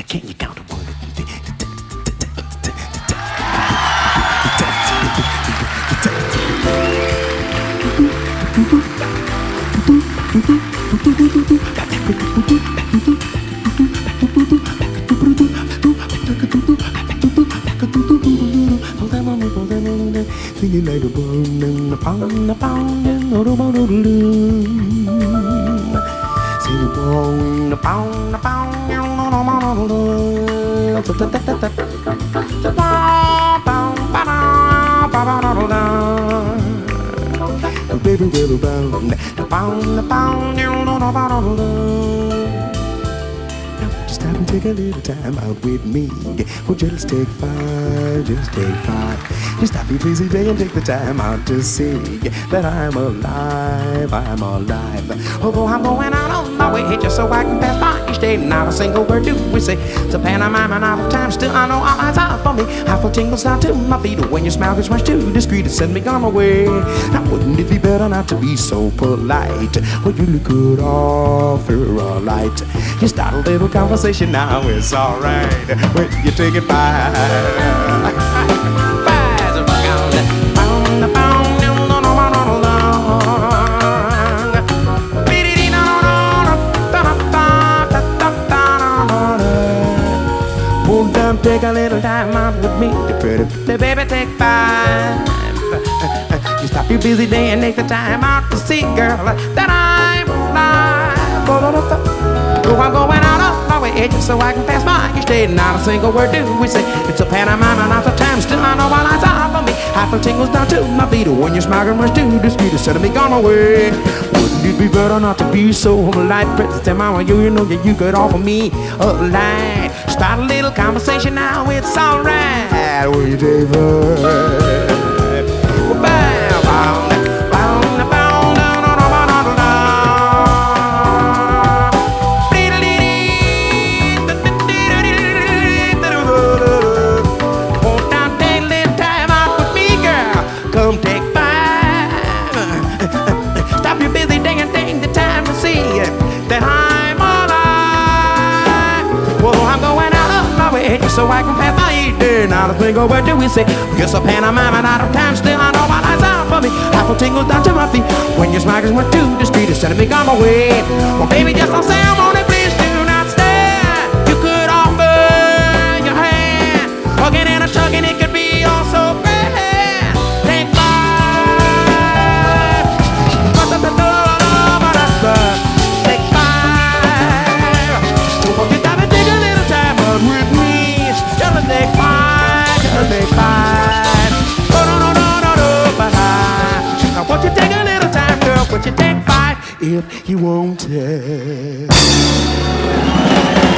Can you count to one? Singing like a bone and a pound, a pound, and a pound, sing a bone, a pound, a pound, just stop and take a little time out with me. Well, just take five, just take five. Just stop your busy day and take the time out to see that I'm alive, I'm alive. Although I'm going out on my way just so I can pass by each day, not a single word do we say. It's a pantomime and out of time, still I know all eyes are for me. I feel tingles down to my feet when your smile gets much too discreet to send me on my way. Now wouldn't it be better not to be so polite when you look good offer a light? You start a little conversation now, it's alright when you take it by. Take a little time out with me, the baby, take five. You stop your busy day and take the time out to see, girl, that I'm alive. Oh, I'm going out of my way just so I can pass by each day. Not a single word do we say. It's a pantomime and not a time. Still I know all eyes are for me. I feel tingles down to my feet when you're smiling much too discreet to set me on my way. Wouldn't it be better not to be so polite? Princess and mama, you know that you could offer me a light. Start a little conversation now, it's alright. Will you take five? Come take five. Stop your busy day and take the time to see that I'm alive. Well, I'm going out of my way so I can pass by each day. Not a single word do we say. It's a pantomime and out of time. Still I know my eyes are for me. I feel tingles down to my feet when your smile went too discreet to send me on my way. Well, baby, just don't say I'm on it. Please do not stare. You could offer your hand, hugging and a tugging. It could be all so great. If you want it.